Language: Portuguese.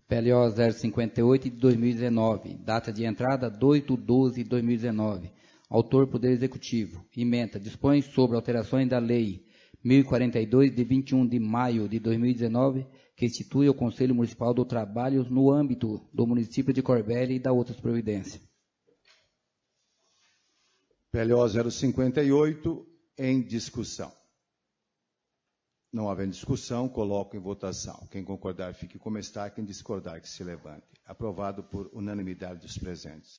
PLO 058 de 2019, data de entrada 2/12/2019. Autor Poder Executivo. Ementa. Dispõe sobre alterações da Lei 1042 de 21 de maio de 2019, que institui o Conselho Municipal do Trabalho no âmbito do município de Corbélia e da outras providências. PLO 058 em discussão. Não havendo discussão, coloco em votação. Quem concordar, fique como está. Quem discordar, que se levante. Aprovado por unanimidade dos presentes.